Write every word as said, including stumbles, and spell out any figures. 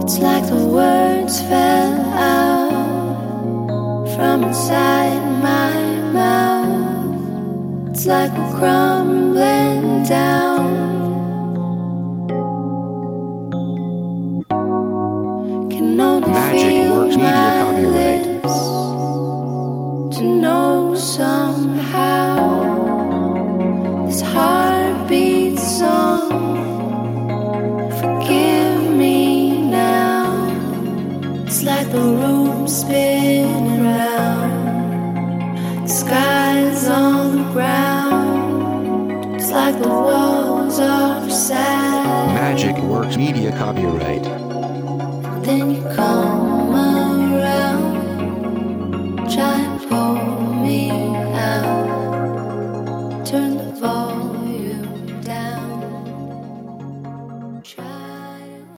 It's like the words fell out from inside my mouth. It's like we're crumbling down. Can only Magic feel Works Media my copyright. lips to know somehow this heart beats song. Forgive me now. It's like the room spinning round, the sky's on the ground. It's like the walls are sad. Magic Works Media copyright. Then you come around, try and pull me